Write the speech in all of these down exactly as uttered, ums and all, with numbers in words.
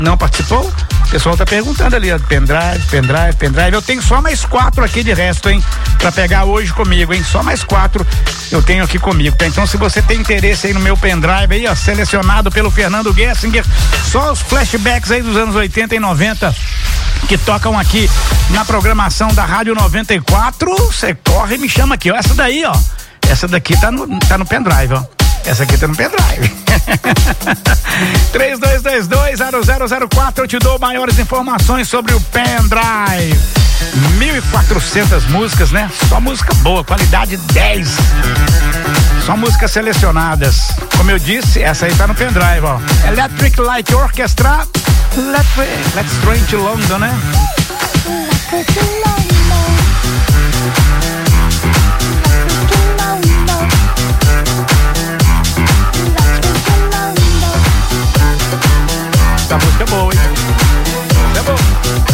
Não participou? O pessoal tá perguntando ali, ó, pendrive, pendrive, pendrive. Eu tenho só mais quatro aqui de resto, hein? Pra pegar hoje comigo, hein? Só mais quatro eu tenho aqui comigo, tá? Então, se você tem interesse aí no meu pendrive aí, ó, selecionado pelo Fernando Gessinger, só os flashbacks aí dos anos oitenta e noventa que tocam aqui na programação da Rádio noventa e quatro, você corre e me chama aqui, ó. Essa daí, ó. Essa daqui tá no, tá no pendrive, ó. Essa aqui tá no pendrive. três dois dois dois zero zero zero quatro, eu te dou maiores informações sobre o pendrive. mil e quatrocentas músicas, né? Só música boa, qualidade dez. Só músicas selecionadas. Como eu disse, essa aí tá no pendrive, ó. Electric Light Orchestra, Let's, Let's Train to London, né? Essa música é boa, hein? É boa.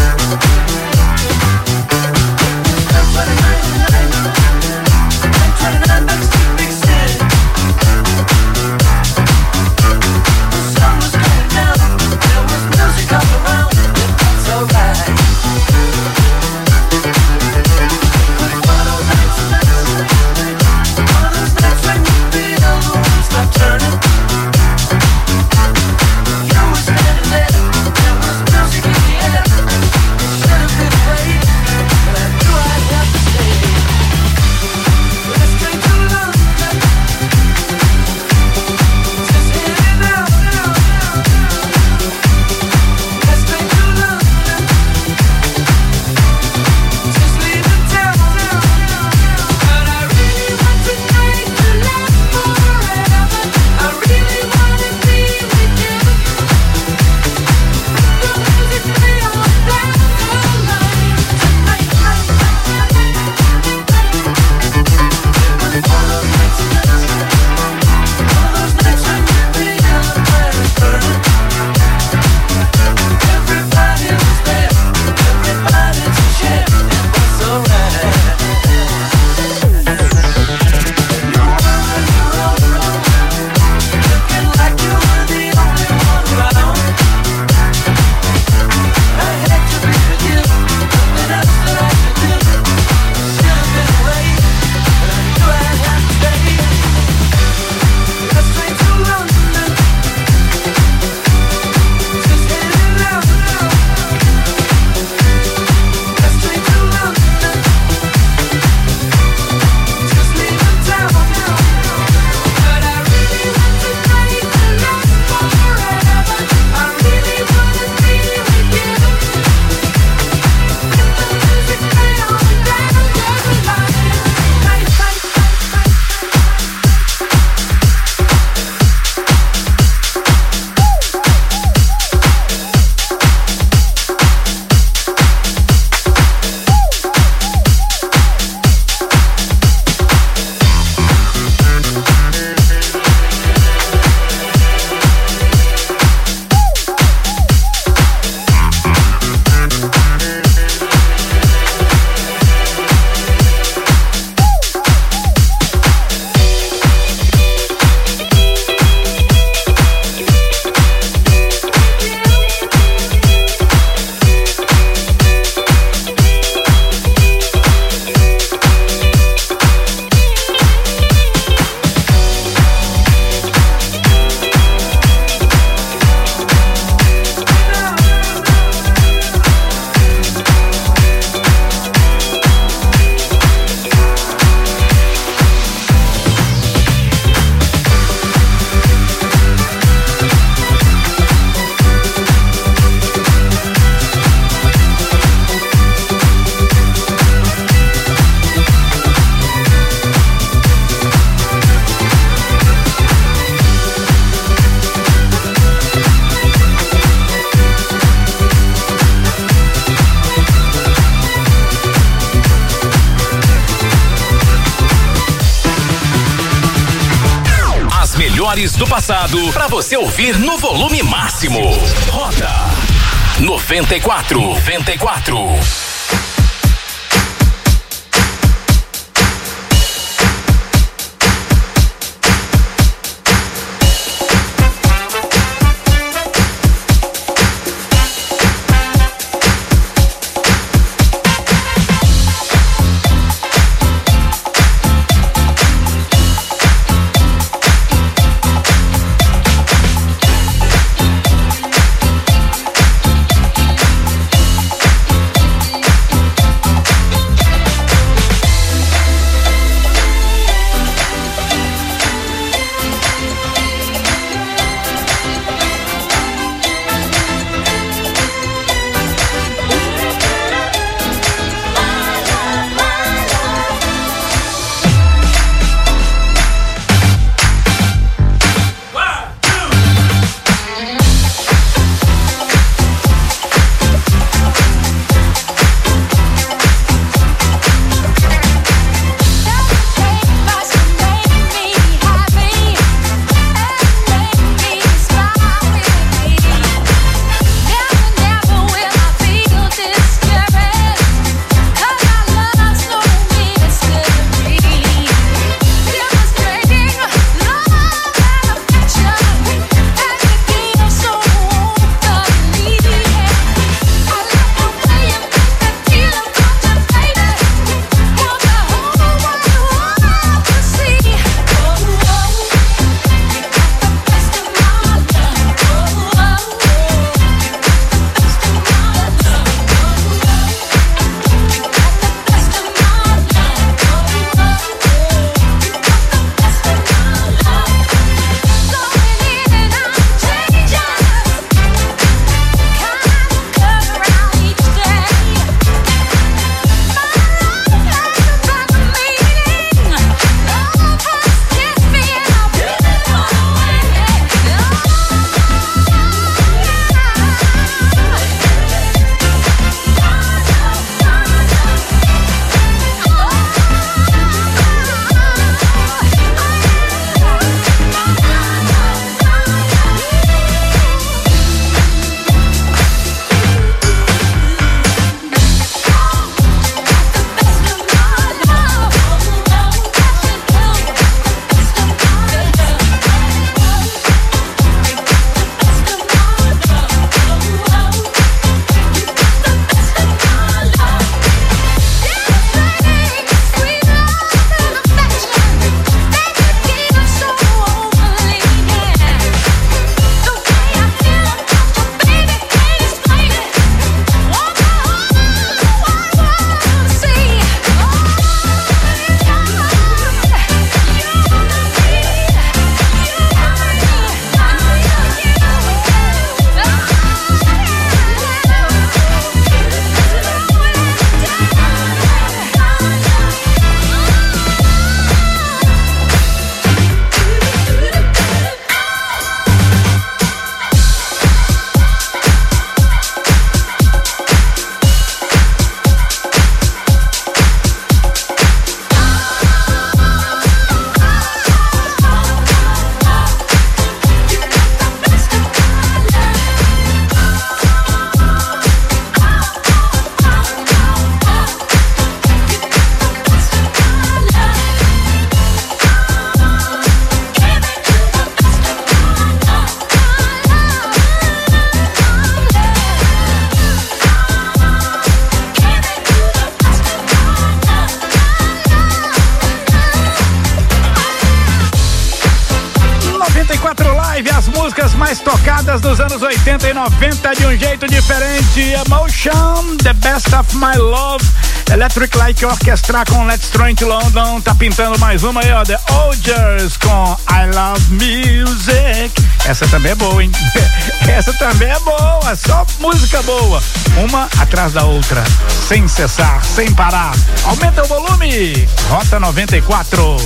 melhores do passado para você ouvir no volume máximo. Roda noventa e quatro. noventa e quatro. músicas dos anos oitenta e noventa de um jeito diferente. Emotion, The Best of My Love, Electric Light Orchestra com Let's Train to London. Tá pintando mais uma aí, ó, The Odgers com I Love Music. Essa também é boa, hein? Essa também é boa, só música boa. Uma atrás da outra, sem cessar, sem parar. Aumenta o volume. Rota noventa e quatro.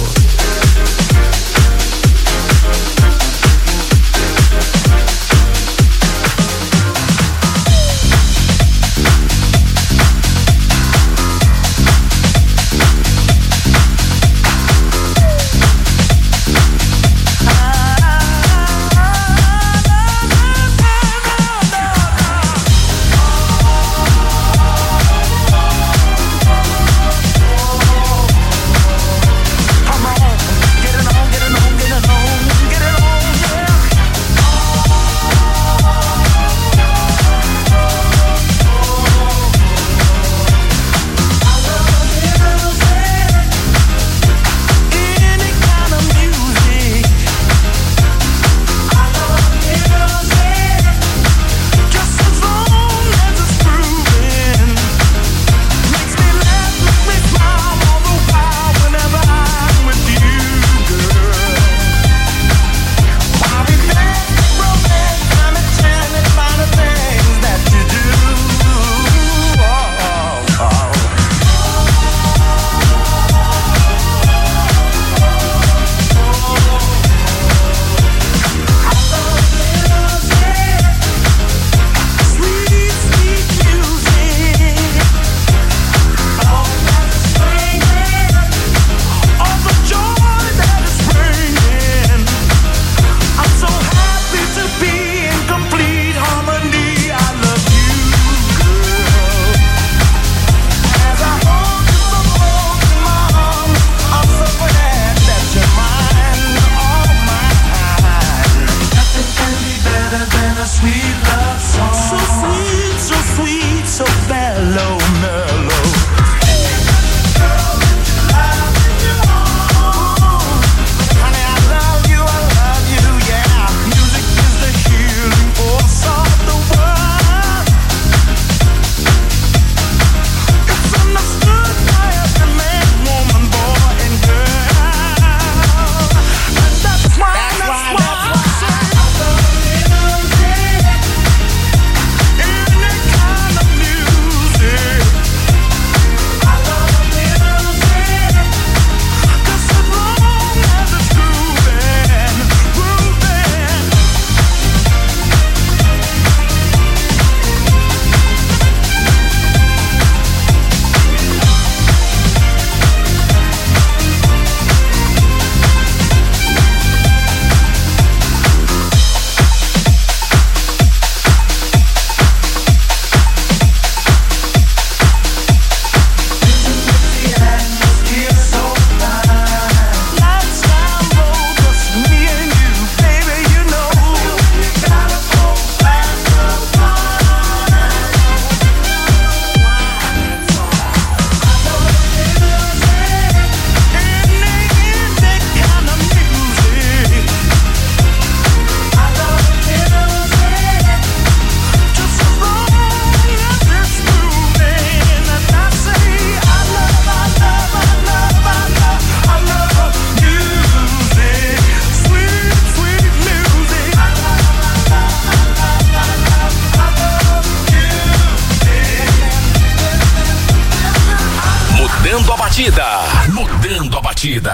Mudando a batida. Mudando a batida.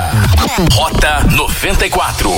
Rota noventa e quatro.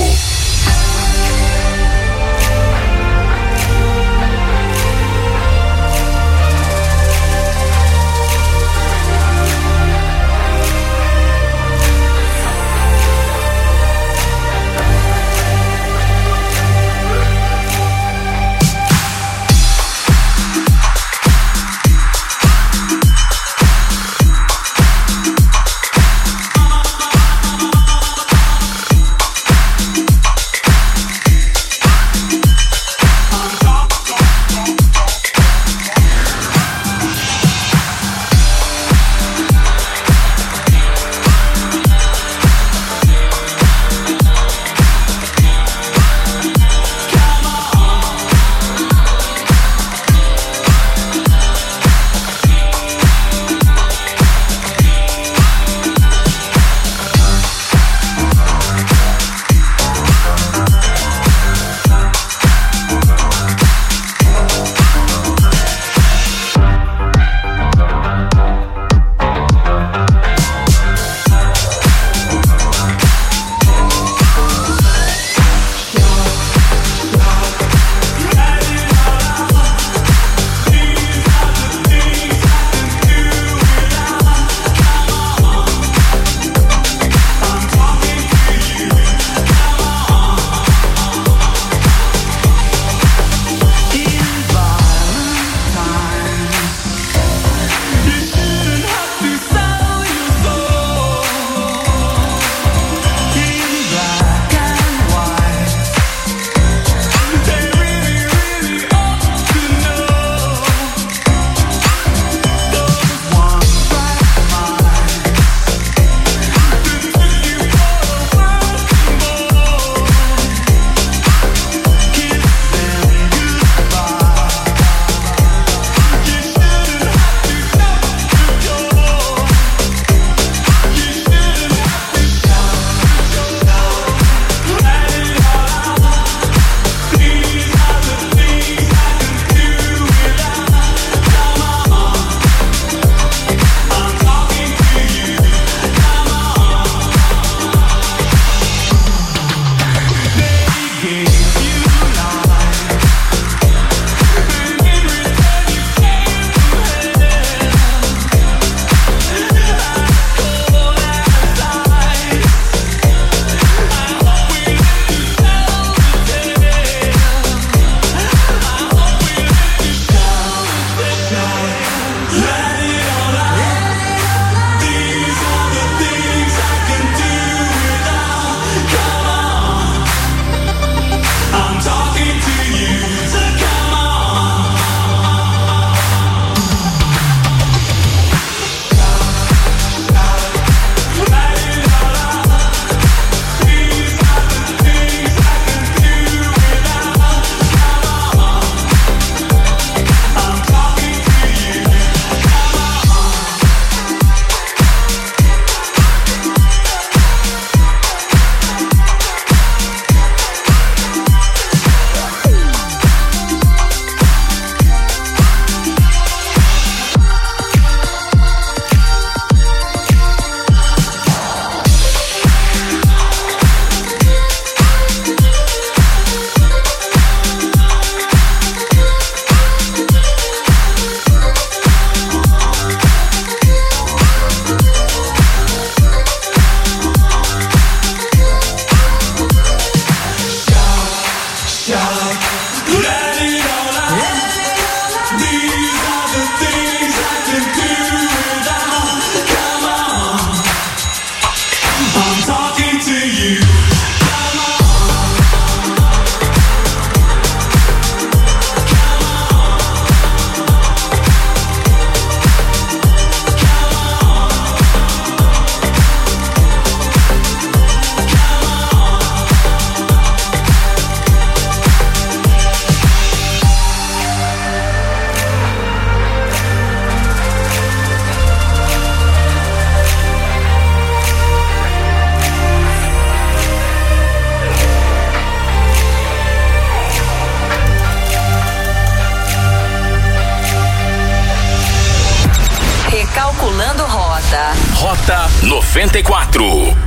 Calculando Rota. Rota noventa e quatro.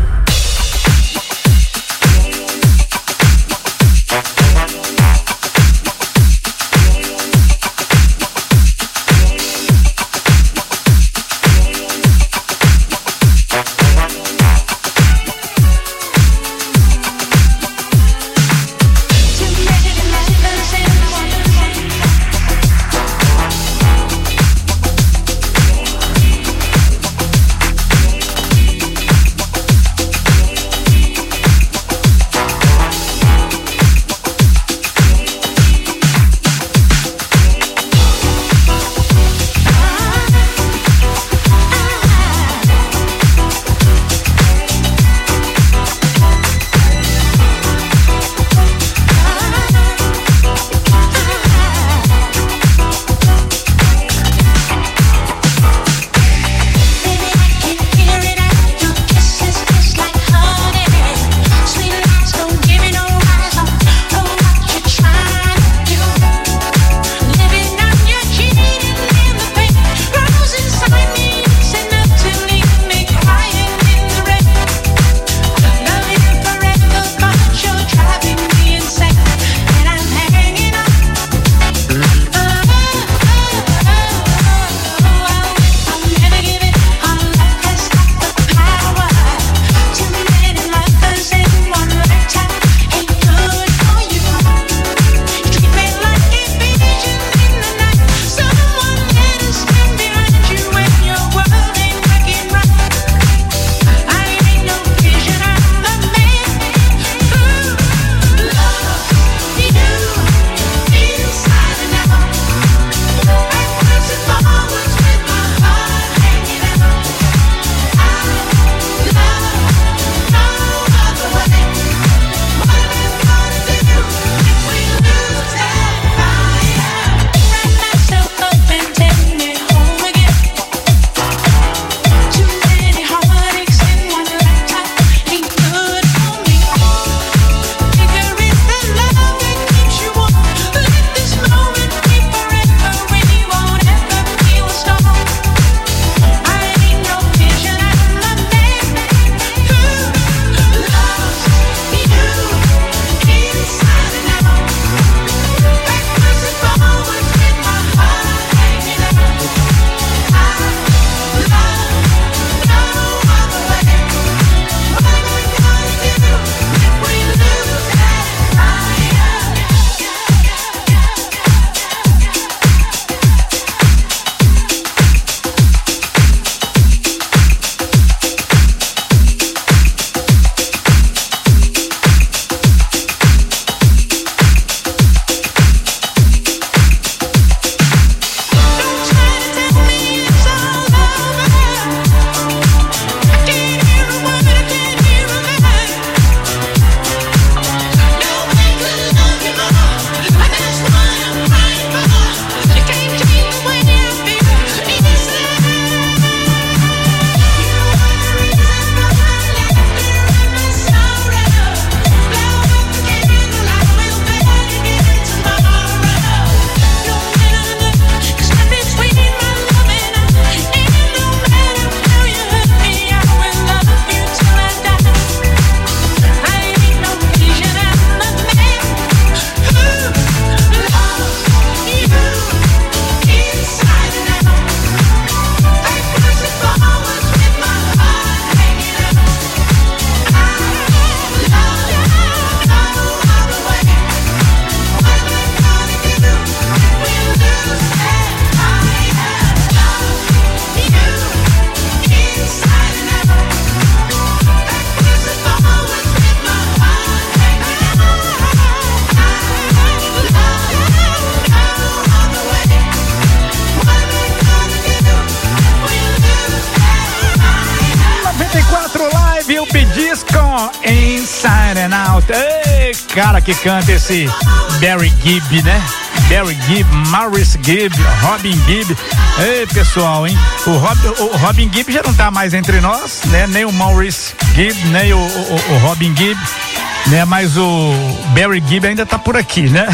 Inside and Out. Ei, cara que canta esse Barry Gibb, né? Barry Gibb, Maurice Gibb, Robin Gibb. Ei, pessoal, hein? O, Rob, o Robin Gibb já não tá mais entre nós, né? Nem o Maurice Gibb, nem o, o, o Robin Gibb, né? Mas o Barry Gibb ainda tá por aqui, né?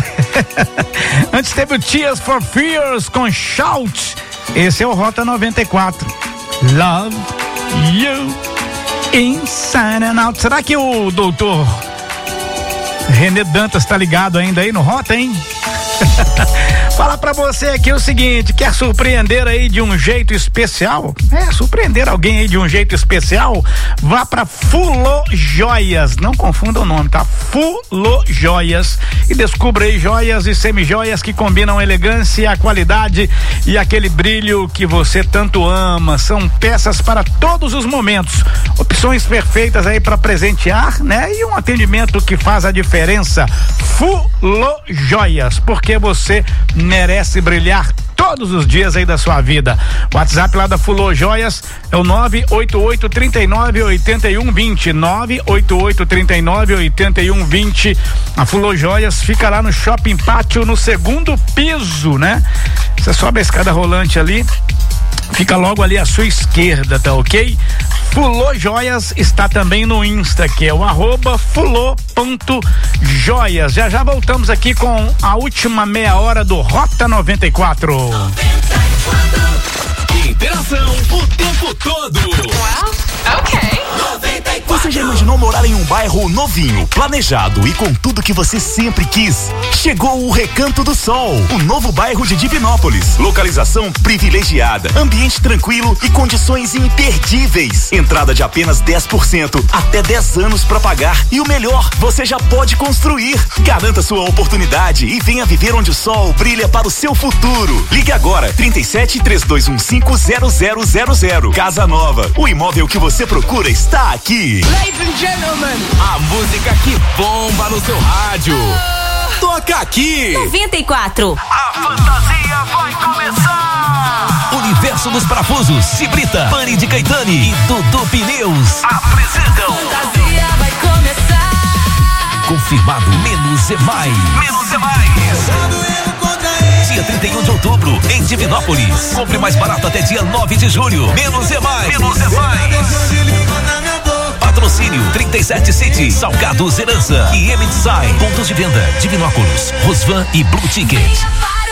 Antes teve o Tears for Fears com Shout. Esse é o Rota noventa e quatro. Love You Inside and Out. Será que o doutor René Dantas tá ligado ainda aí no Rota, hein? Falar pra você aqui o seguinte: quer surpreender aí de um jeito especial? É, surpreender alguém aí de um jeito especial? Vá pra Fulô Joias, não confunda o nome, tá? Fulô Joias, e descubra aí joias e semijoias que combinam elegância, a qualidade e aquele brilho que você tanto ama. São peças para todos os momentos, opções perfeitas aí para presentear, né? E um atendimento que faz a diferença. Fulô Joias, porque você merece brilhar todos os dias aí da sua vida. O WhatsApp lá da Fulô Joias é o nove oito oito, três nove, oito um dois zero, nove oito oito, três nove, oito um dois zero. A Fulô Joias fica lá no Shopping Pátio, no segundo piso, né? Você sobe a escada rolante ali, fica logo ali à sua esquerda, tá ok? Fulô Joias está também no Insta, que é o arroba fulô ponto joias. Já já voltamos aqui com a última meia hora do Rota noventa e quatro. Interação o tempo todo. Well, ok. Você já imaginou morar em um bairro novinho, planejado e com tudo que você sempre quis? Chegou o Recanto do Sol, o novo bairro de Divinópolis. Localização privilegiada, ambiente tranquilo e condições imperdíveis. Entrada de apenas dez por cento, até dez anos para pagar. E o melhor, você já pode construir. Garanta sua oportunidade e venha viver onde o sol brilha para o seu futuro. Ligue agora, trinta e sete, três dois um cinco, zero zero zero zero. Casa Nova, o imóvel que você procura está aqui. Ladies and gentlemen, a música que bomba no seu rádio. Toca aqui. noventa e quatro. A fantasia vai começar. Universo dos Parafusos, Cibrita, Pani de Caetani e Dudu Pneus apresentam. Fantasia vai começar. Confirmado, menos é mais. Menos é mais. Dia trinta e um de outubro, em Divinópolis. Compre mais barato até dia nove de julho. Menos é mais. Menos é mais. Patrocínio trinta e sete City, Salgados Herança e M Design. Pontos de venda: Divinópolis, Rosvan e Blue Ticket.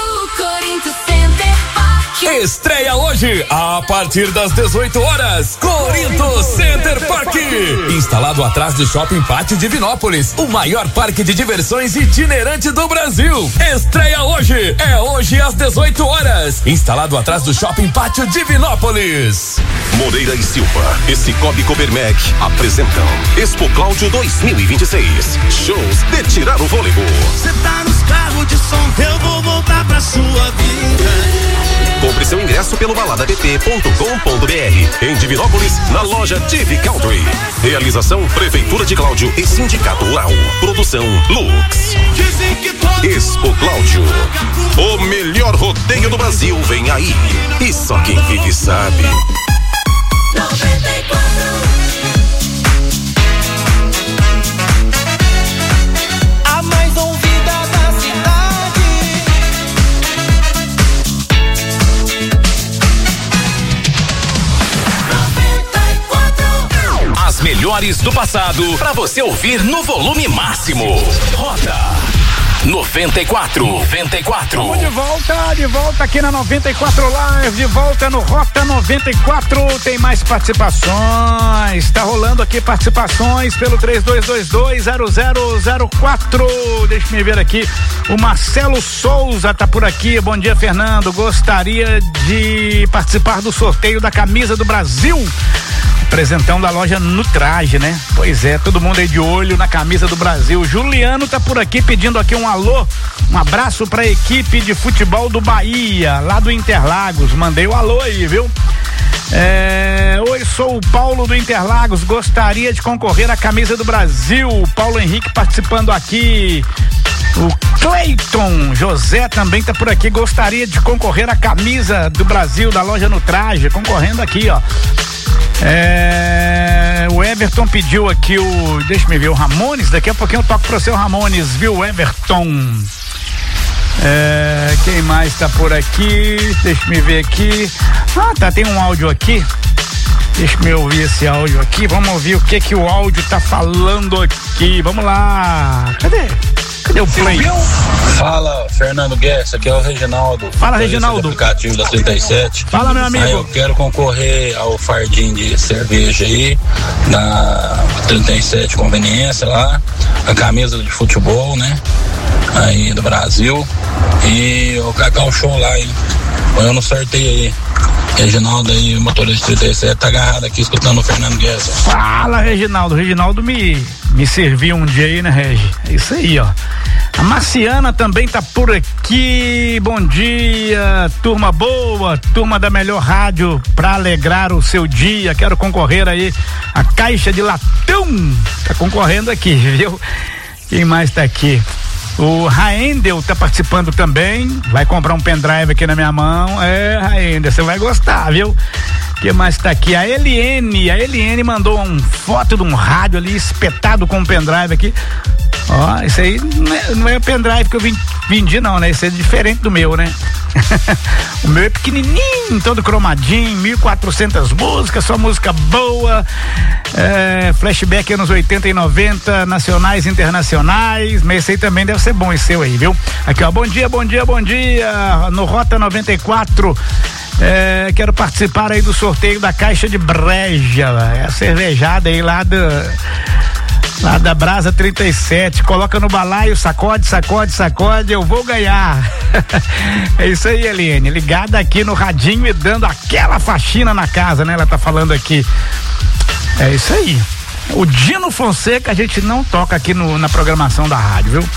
Estreia hoje, a partir das dezoito horas, Corinto Center Park. Instalado atrás do Shopping Pátio Divinópolis, o maior parque de diversões itinerante do Brasil. Estreia hoje, é hoje às dezoito horas. Instalado atrás do Shopping Pátio Divinópolis. Moreira e Silva e Cicobi Copermec apresentam Expo Cláudio dois mil e vinte e seis. Shows de tirar o fôlego. Cê tá nos carros de som, eu vou voltar pra sua vida. Compre seu ingresso pelo balada b t ponto com ponto b r. Em Divinópolis, na loja Divi Country. Realização Prefeitura de Cláudio e Sindicato Rural. Produção Lux. Expo Cláudio. O melhor rodeio do Brasil vem aí. E só quem vive sabe. noventa e quatro. A mais ouvida da cidade. noventa e quatro. As melhores do passado pra você ouvir no volume máximo. Roda noventa e quatro. noventa e quatro. Vamos de volta, de volta aqui na noventa e quatro Live, de volta no Rota noventa e quatro. Tem mais participações. Tá rolando aqui participações pelo três dois dois dois, zero zero zero quatro. Deixa eu ver aqui. O Marcelo Souza tá por aqui. Bom dia, Fernando. Gostaria de participar do sorteio da camisa do Brasil. Presentão da loja Nutraje, né? Pois é, todo mundo aí de olho na camisa do Brasil. Juliano tá por aqui pedindo aqui um alô, um abraço pra equipe de futebol do Bahia, lá do Interlagos. Mandei o alô aí, viu? É, oi, sou o Paulo do Interlagos, gostaria de concorrer à camisa do Brasil. O Paulo Henrique participando aqui. O Cleiton José também tá por aqui, gostaria de concorrer à camisa do Brasil da loja Nutraje, concorrendo aqui, ó. É, o Everton pediu aqui o, deixa eu ver, o Ramones, daqui a pouquinho eu toco pro seu Ramones, viu, Everton? É, quem mais tá por aqui? Deixa eu ver aqui. Ah, tá, tem um áudio aqui. Deixa eu ouvir esse áudio aqui. Vamos ouvir o que que o áudio tá falando aqui. Vamos lá. Cadê? Cadê o play? Fala, Fernando Guedes, aqui é o Reginaldo. Fala, Reginaldo. Aplicativo da trinta e sete. Fala, meu amigo. Aí eu quero concorrer ao fardinho de cerveja aí, da trinta e sete Conveniência lá, a camisa de futebol, né? Aí do Brasil. E o Cacau Show lá, hein? Põe no sorteio aí. Reginaldo aí, motorista trinta e sete, tá agarrado aqui escutando o Fernando Guedes. Fala, Reginaldo. Reginaldo me, me serviu um dia aí, né, Regi? É isso aí, ó. A Marciana também tá por aqui. Bom dia, turma boa, turma da melhor rádio pra alegrar o seu dia. Quero concorrer aí a caixa de latão. Tá concorrendo aqui, viu? Quem mais tá aqui? O Raendel tá participando também. Vai comprar um pendrive aqui na minha mão. É, Raendel, você vai gostar, viu? O que mais tá aqui? A Eliene. A Eliene mandou uma foto de um rádio ali espetado com um pendrive aqui. Ó, isso aí não é, não é o pendrive que eu vendi, não, né? Isso é diferente do meu, né? O meu é pequenininho, todo cromadinho, mil e quatrocentas músicas, só música boa, é, flashback anos oitenta e noventa, nacionais e internacionais, mas esse aí também deve ser bom, esse seu aí, viu? Aqui, ó, bom dia, bom dia, bom dia, no Rota noventa e quatro, é, quero participar aí do sorteio da caixa de breja, é a cervejada aí lá do... lá da Brasa trinta e sete, coloca no balaio, sacode, sacode, sacode, eu vou ganhar. É isso aí, Eliane, ligada aqui no radinho e dando aquela faxina na casa, né? Ela tá falando aqui. É isso aí. O Dino Fonseca a gente não toca aqui no, na programação da rádio, viu?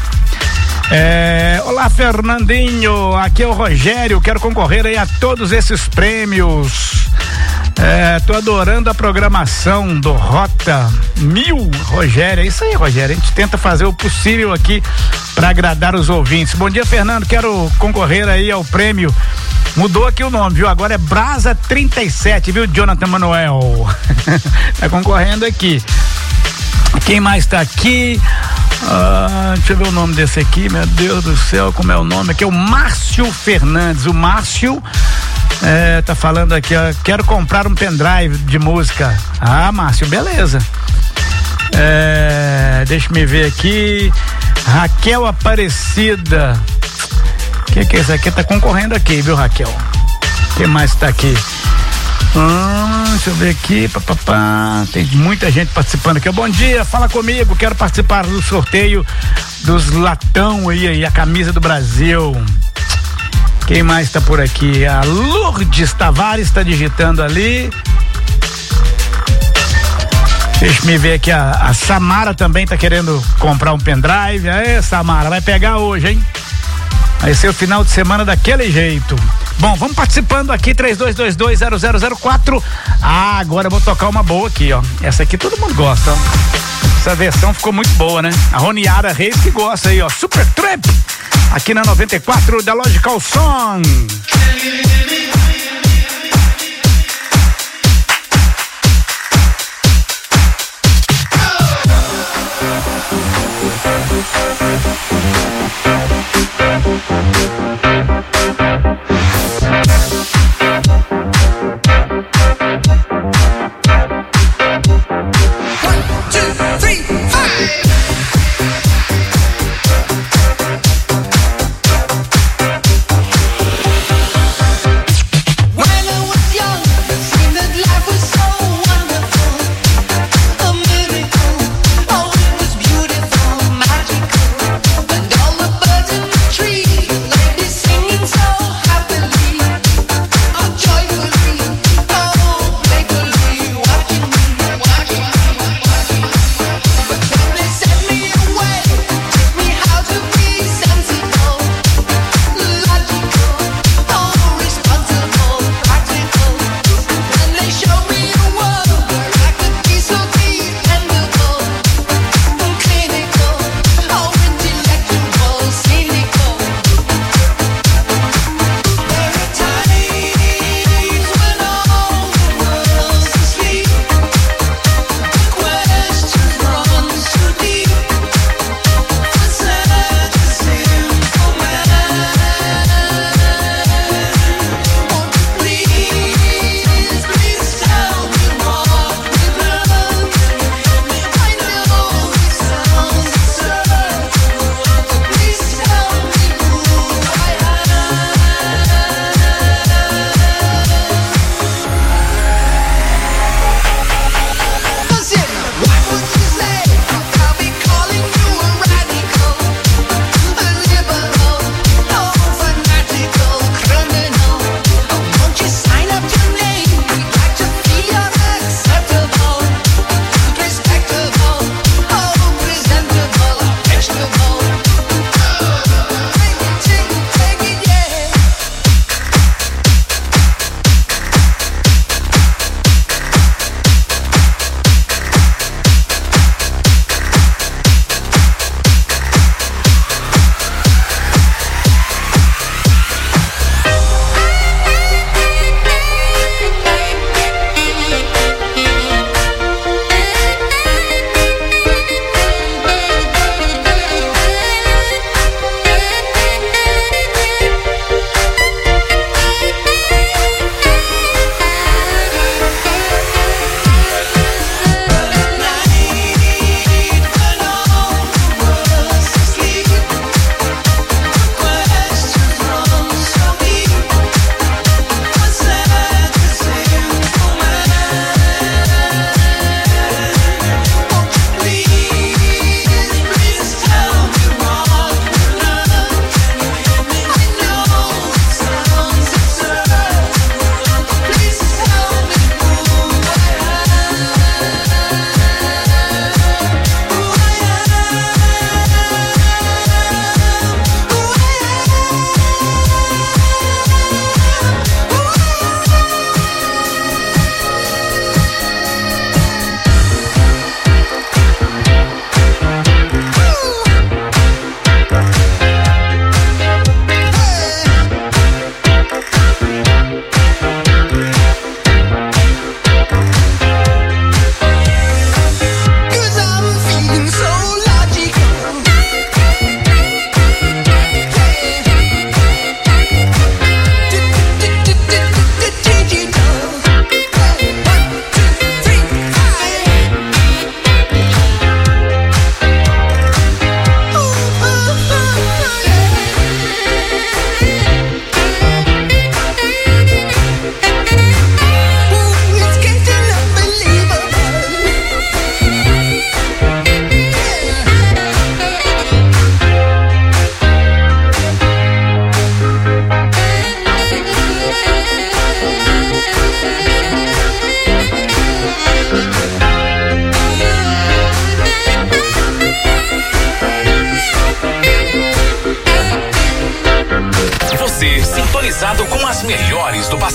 É, olá, Fernandinho, aqui é o Rogério, quero concorrer aí a todos esses prêmios. É, tô adorando a programação do Rota Mil, Rogério. É isso aí, Rogério. A gente tenta fazer o possível aqui para agradar os ouvintes. Bom dia, Fernando. Quero concorrer aí ao prêmio. Mudou aqui o nome, viu? Agora é Brasa trinta e sete, viu, Jonathan Manuel? Tá concorrendo aqui. Quem mais tá aqui? Ah, deixa eu ver o nome desse aqui, meu Deus do céu, como é o nome aqui? É o Márcio Fernandes. O Márcio é, tá falando aqui, ó, quero comprar um pendrive de música. Ah, Márcio, beleza. É, deixa eu me ver aqui. Raquel Aparecida. O que que é isso aqui? Tá concorrendo aqui, viu, Raquel? Quem mais tá aqui? Hum, deixa eu ver aqui, papapá. Tem muita gente participando aqui. Bom dia, fala comigo, quero participar do sorteio dos latão aí, aí, a camisa do Brasil. Quem mais tá por aqui? A Lourdes Tavares está digitando ali. Deixa eu ver aqui, a, a Samara também tá querendo comprar um pendrive. Aê, Samara, vai pegar hoje, hein? Vai ser o final de semana daquele jeito. Bom, vamos participando aqui, três dois dois dois zero zero zero quatro. Ah, agora eu vou tocar uma boa aqui, ó. Essa aqui todo mundo gosta, ó. Essa versão ficou muito boa, né? A Roniara Reis que gosta aí, ó. Super Trap, aqui na noventa e quatro da Logical Song.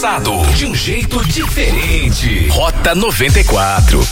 passado de um jeito diferente. Rota noventa e quatro.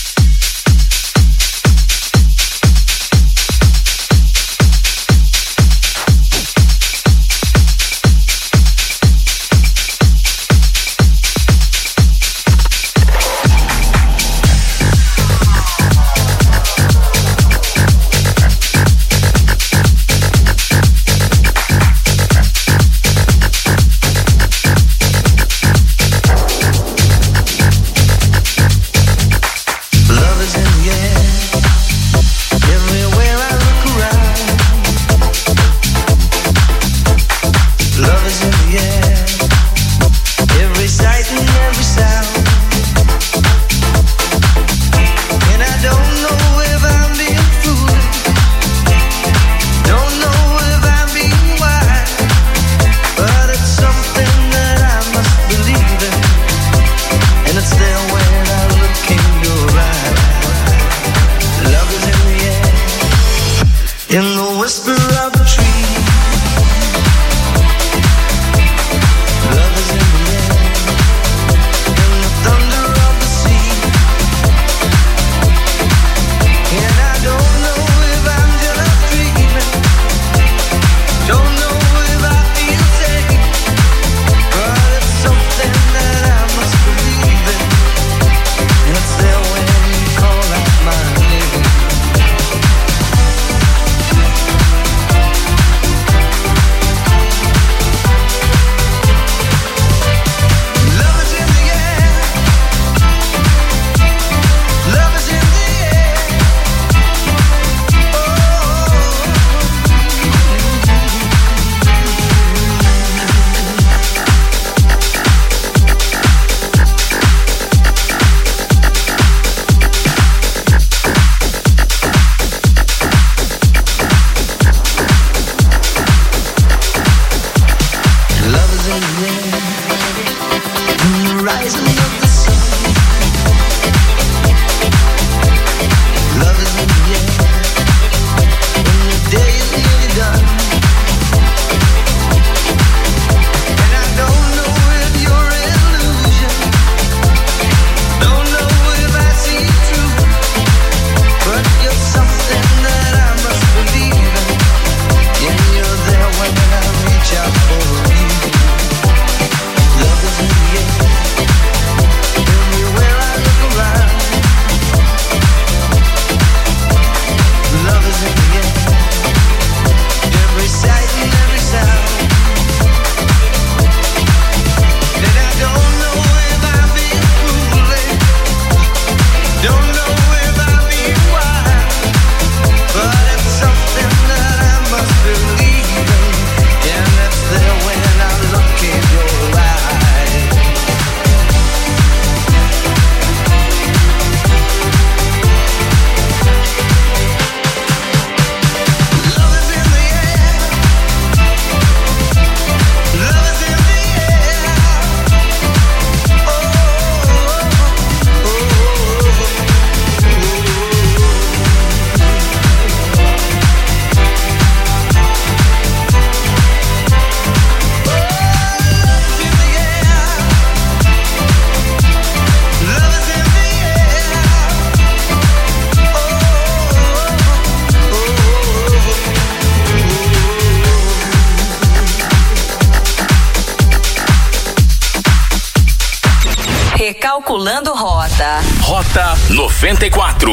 Recalculando rota. Rota noventa e quatro.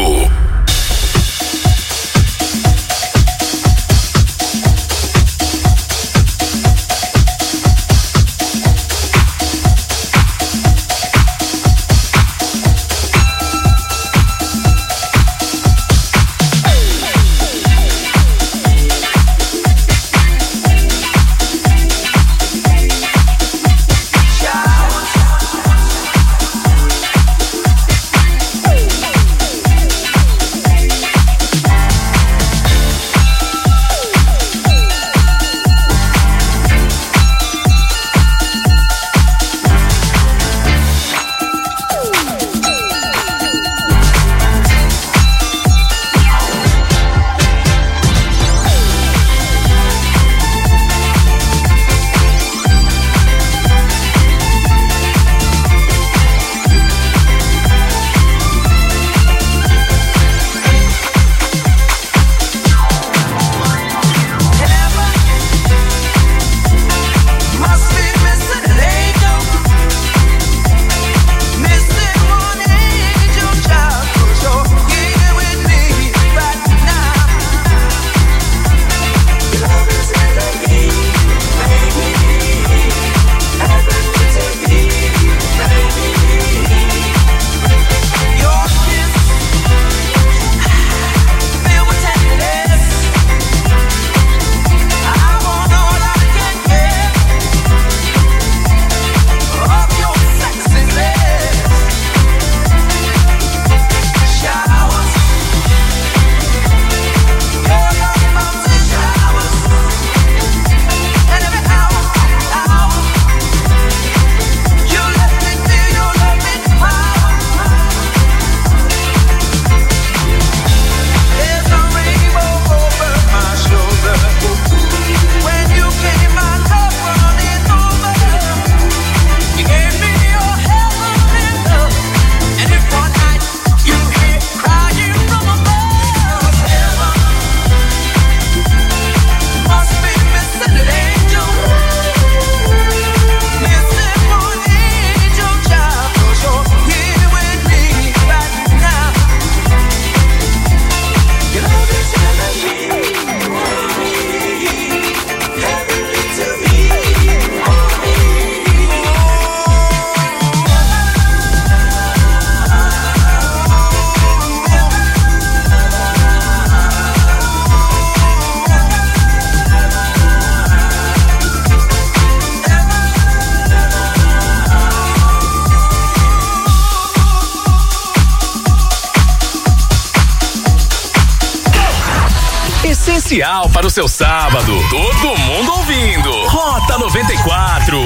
especial para o seu sábado. Todo mundo ouvindo. Rota noventa e quatro.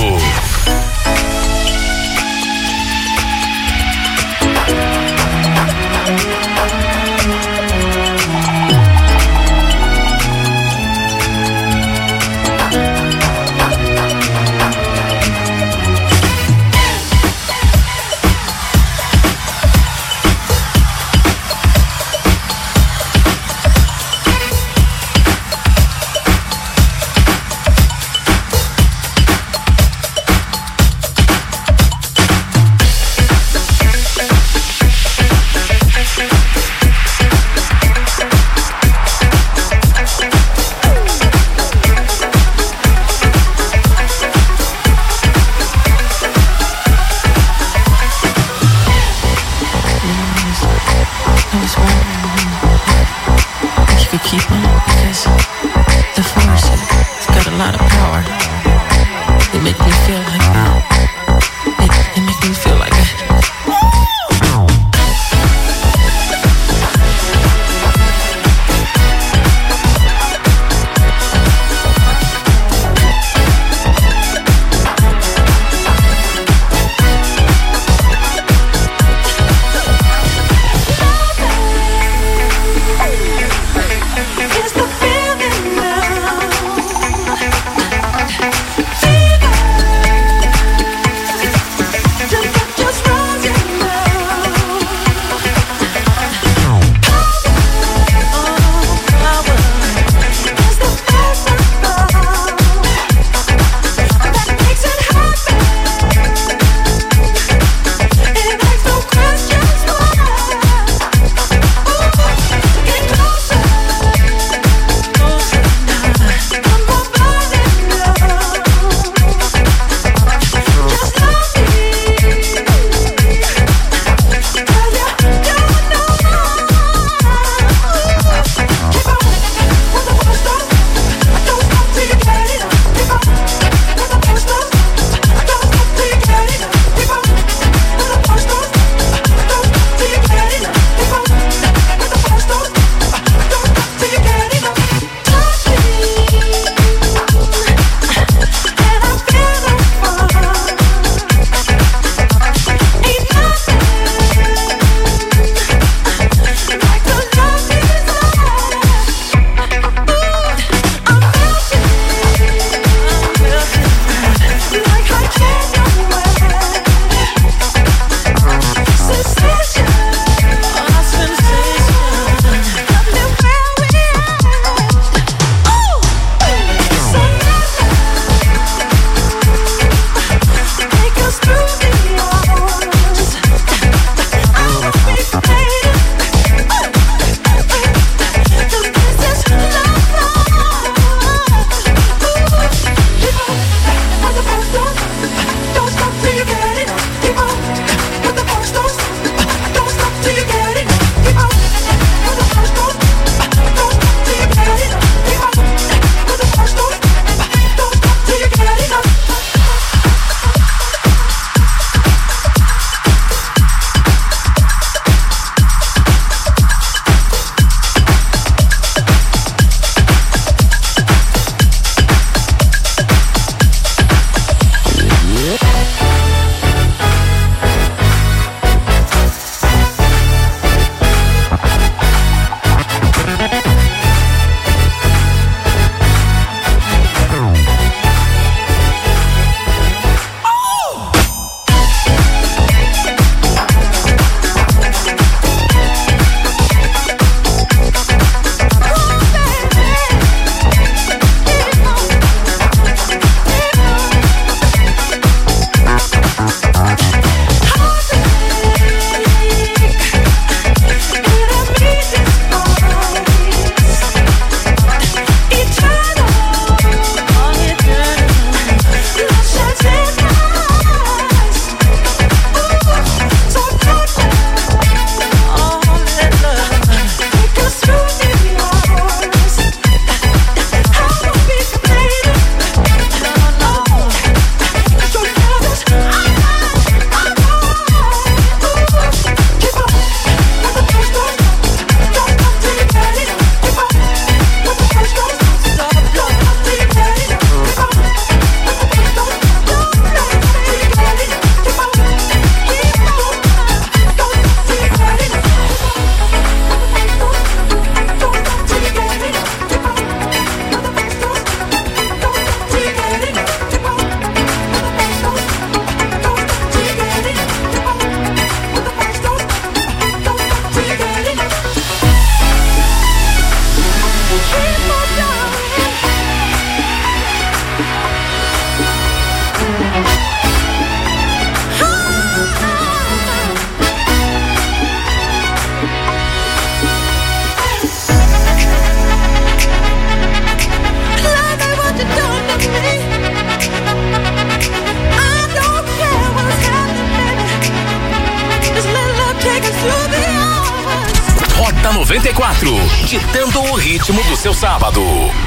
noventa e quatro, ditando o ritmo do seu sábado.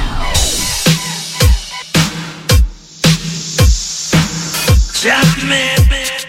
Just man.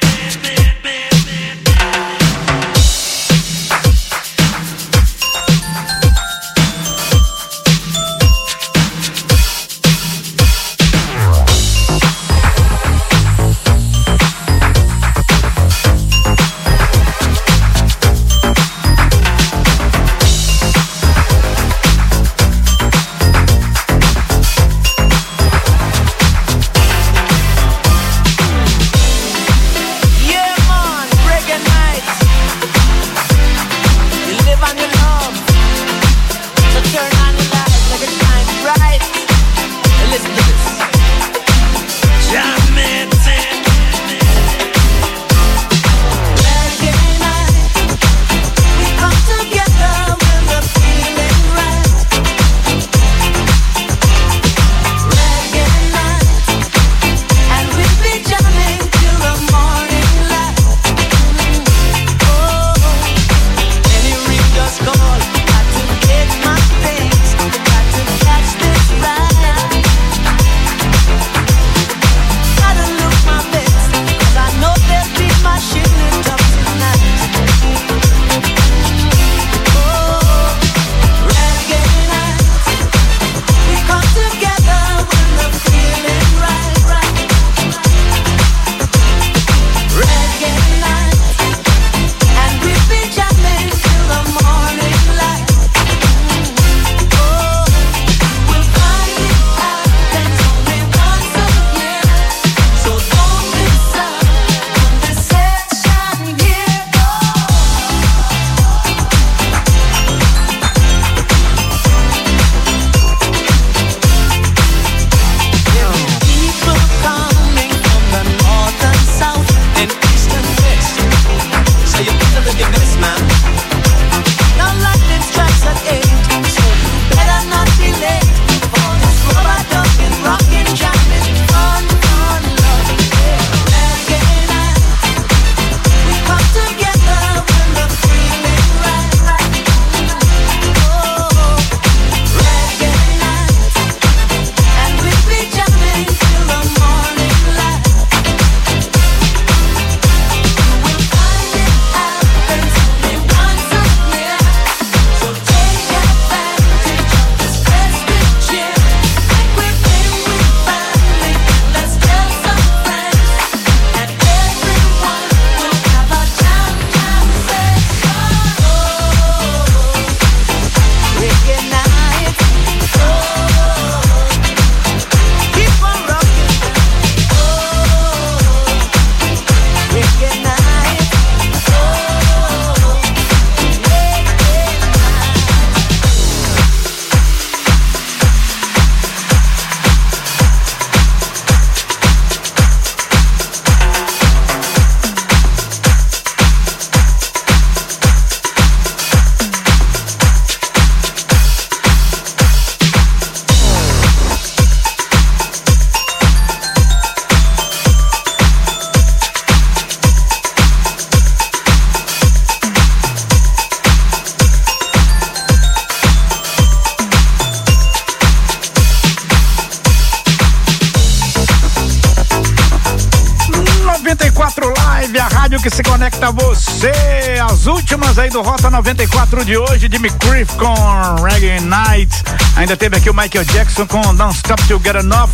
Que se conecta a você. As últimas aí do Rota noventa e quatro de hoje, Jimmy Cliff com Reggae Night. Ainda teve aqui o Michael Jackson com Don't Stop Till Get Enough.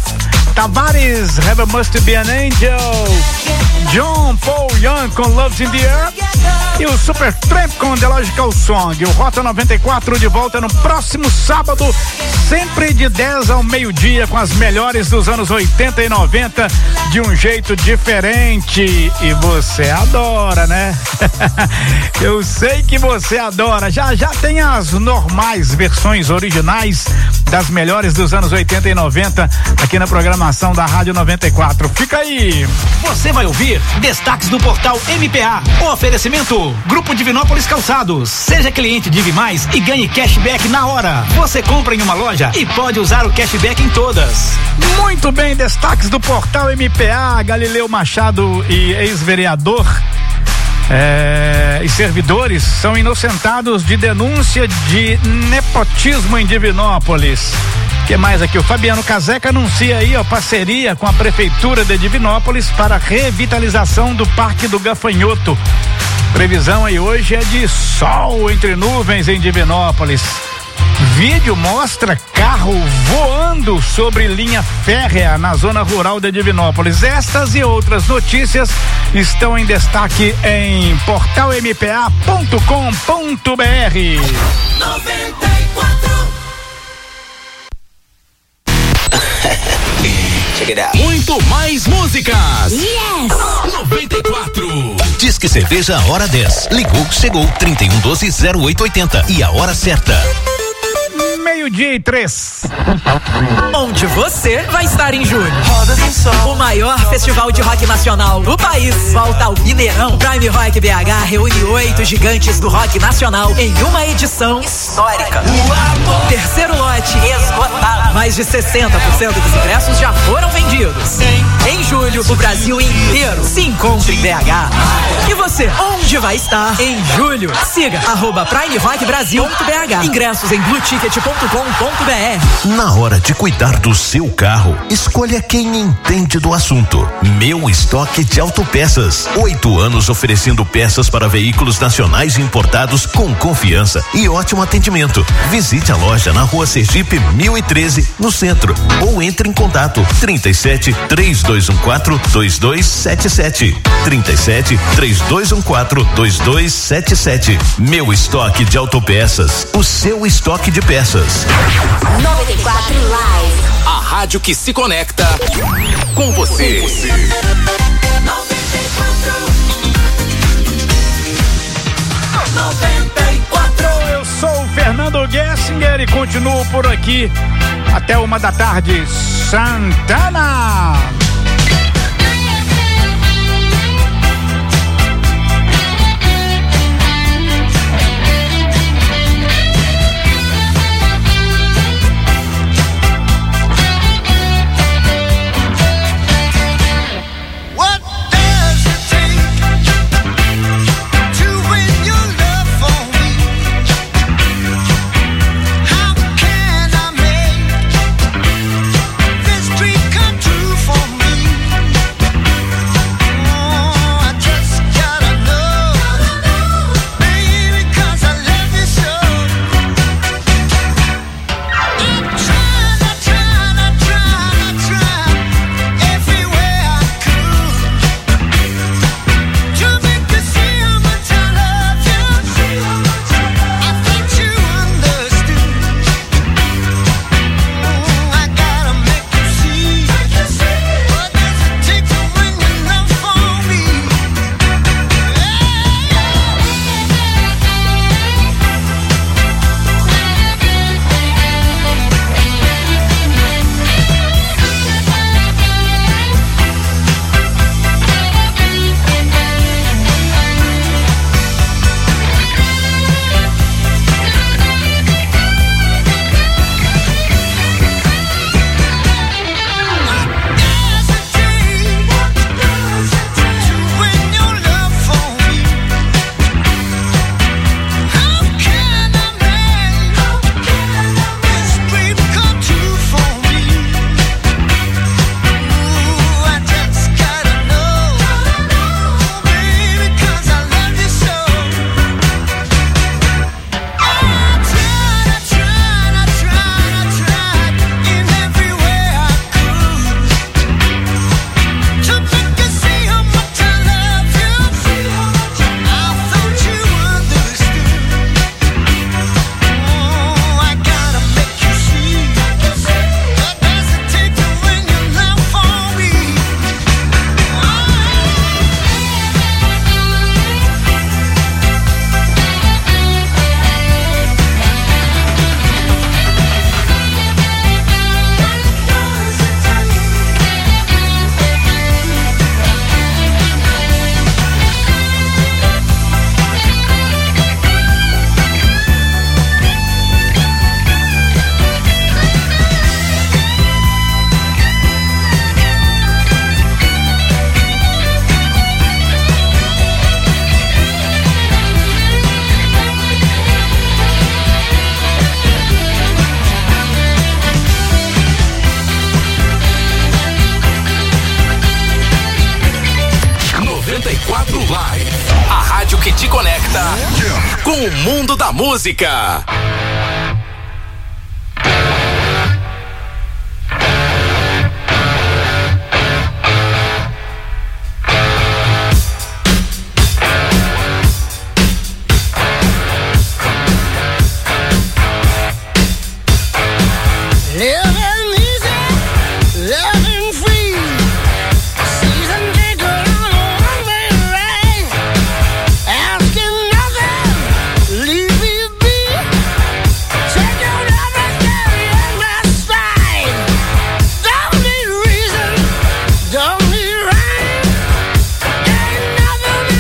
Tavares, Heaven Must Be an Angel. John Paul Young com Love's in the Air. E o Supertramp com The Logical Song. O Rota noventa e quatro de volta no próximo sábado, sempre de dez ao meio-dia, com as melhores dos anos oitenta e noventa, de um jeito diferente. E você adora, né? Eu sei que você adora. Já já tem as normais versões originais das melhores dos anos oitenta e noventa aqui na programação da Rádio noventa e quatro. Fica aí. Você vai ouvir destaques do portal M P A. O oferecimento Grupo Divinópolis Calçados. Seja cliente Divi Mais e ganhe cashback na hora. Você compra em uma loja e pode usar o cashback em todas. Muito bem, destaques do portal M P A. Galileu Machado e ex-vereador É, e servidores são inocentados de denúncia de nepotismo em Divinópolis. O que mais aqui? O Fabiano Caseca anuncia aí, ó, parceria com a Prefeitura de Divinópolis para a revitalização do Parque do Gafanhoto. Previsão aí hoje é de sol entre nuvens em Divinópolis. Vídeo mostra carro voando sobre linha férrea na zona rural de Divinópolis. Estas e outras notícias estão em destaque em portal m p a ponto com ponto b r. noventa e quatro. Check it out. Muito mais músicas. Yes! noventa e quatro. Disque Cerveja Hora dez. Ligou, chegou, trinta e um doze, zero oito oitenta. E a hora certa. Meio-dia e três. Onde você vai estar em julho? O maior festival de rock nacional do país volta ao Mineirão. Prime Rock B H reúne oito gigantes do rock nacional em uma edição histórica. Terceiro lote esgotado. Mais de sessenta por cento dos ingressos já foram vendidos. Em julho, o Brasil inteiro se encontra em B H. E você, onde vai estar em julho? Siga arroba Prime Rock Brasil ponto B H. Ingressos em blue ticket ponto com ponto b r. Na hora de cuidar do seu carro, escolha quem entende do assunto. Meu Estoque de Autopeças. Oito anos oferecendo peças para veículos nacionais e importados com confiança e ótimo atendimento. Visite a loja na Rua Sergipe mil e treze, no centro, ou entre em contato trinta e sete, três dois um quatro, dois dois sete sete. trinta e sete, três dois um quatro, dois dois sete sete. Meu Estoque de Autopeças. O seu estoque de peças. noventa e quatro Live. A rádio que se conecta com você. noventa e quatro. noventa e quatro. Eu sou o Fernando Gessinger e continuo por aqui até uma da tarde. Santana. Come true for me. noventa e quatro Live. A rádio que te conecta com o mundo da música.